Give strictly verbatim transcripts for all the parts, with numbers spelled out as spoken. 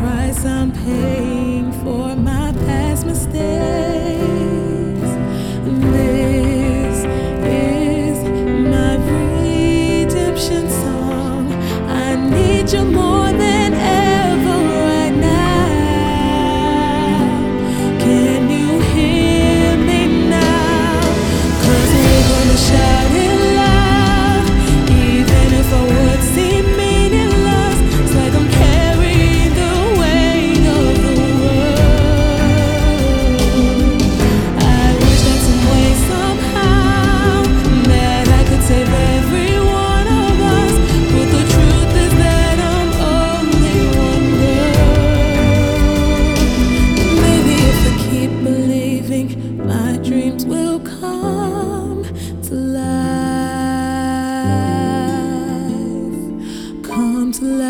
price I'm paying for my past mistakes. This is my redemption song. I need you more than ever right now. Can you hear me now? 'Cause we're gonna shout it loud, even if our words seem meaningless. It's like I'm carrying the weight of the world. I wish that some way, somehow, that I could save every one of us. But the truth is that I'm only one girl. Maybe if I keep believing, my dreams will come to life, come to life.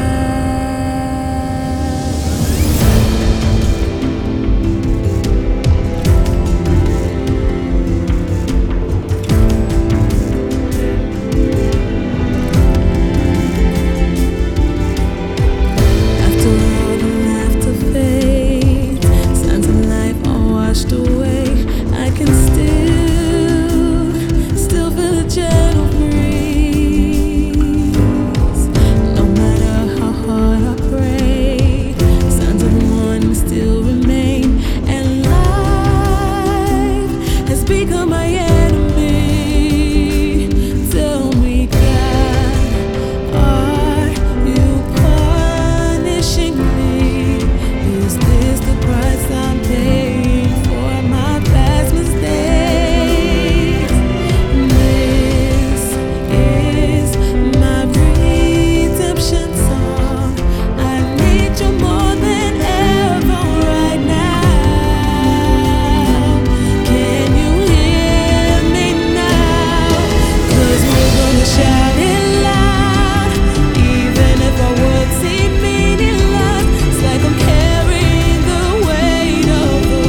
After all the laughter fades, signs of life are washed away. I can still, still feel a gentle breeze. No matter how hard I pray, signs of one still remain, and life has become my enemy. Tell me, God, are you punishing me? Is this the price I'm paying for my past mistakes? This is my redemption song. I need you more than ever right now. Can you hear me now? 'Cause we're gonna shout it loud, even if our words seem meaningless. It's like I'm carrying the weight of the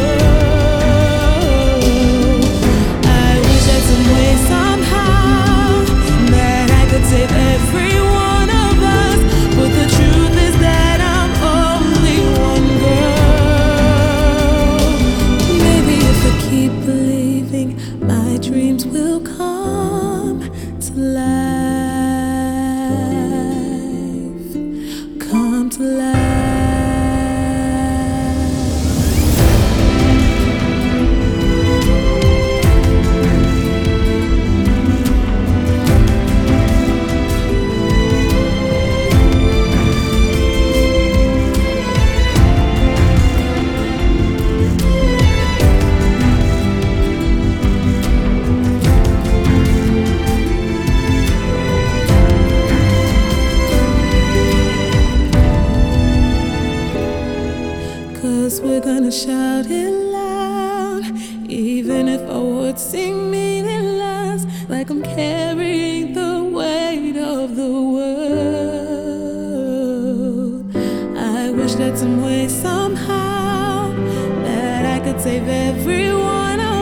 world. I wish that some way, somehow, that I could save every one of us. But the truth is that I'm only one girl. Maybe if I keep believing, my dreams will come to life, come to life. Cause we're gonna shout it loud, even if our words seem meaningless. Like I'm carrying the weight of the world. I wish that some way, somehow, that I could save every one of